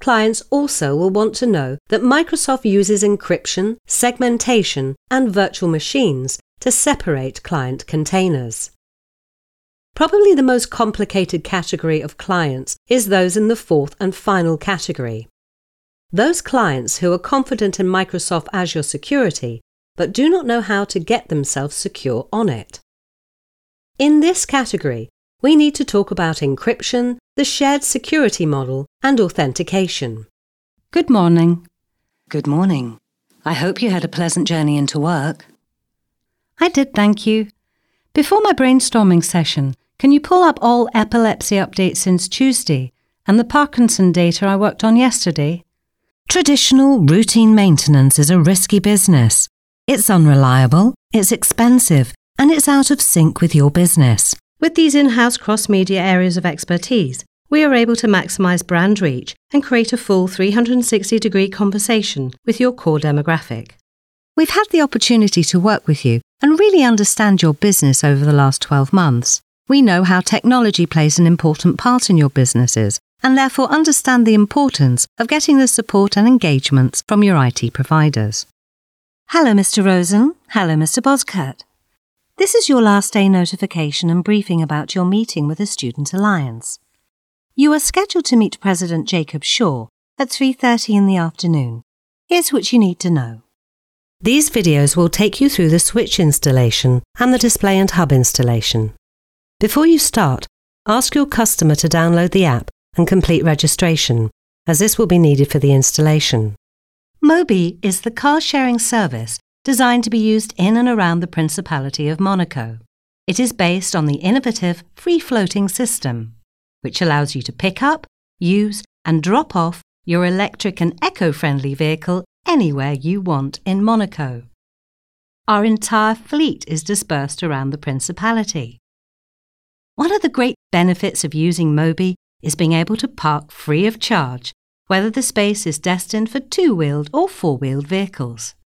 clients also will want to know that Microsoft uses encryption, segmentation, and virtual machines to separate client containers. Probably the most complicated category of clients is those in the fourth and final category. Those clients who are confident in Microsoft Azure security but do not know how to get themselves secure on it. In this category, we need to talk about encryption, the shared security model, and authentication. Good morning. Good morning. I hope you had a pleasant journey into work. I did, thank you. Before my brainstorming session, can you pull up all epilepsy updates since Tuesday and the Parkinson data I worked on yesterday? Traditional routine maintenance is a risky business. It's unreliable, it's expensive, and it's out of sync with your business. With these in-house cross-media areas of expertise, we are able to maximize brand reach and create a full 360-degree conversation with your core demographic. We've had the opportunity to work with you and really understand your business over the last 12 months. We know how technology plays an important part in your businesses and therefore understand the importance of getting the support and engagements from your IT providers. Hello, Mr. Rosen. Hello, Mr. Boskert. This is your last day notification and briefing about your meeting with the Student Alliance. You are scheduled to meet President Jacob Shaw at 3:30 in the afternoon. Here's what you need to know. These videos will take you through the switch installation and the display and hub installation. Before you start, ask your customer to download the app and complete registration, as this will be needed for the installation. Mobi is the car-sharing service designed to be used in and around the Principality of Monaco. It is based on the innovative free-floating system, which allows you to pick up, use and drop off your electric and eco-friendly vehicle anywhere you want in Monaco. Our entire fleet is dispersed around the Principality. One of the great benefits of using Mobi is being able to park free of charge, whether the space is destined for two-wheeled or four-wheeled vehicles.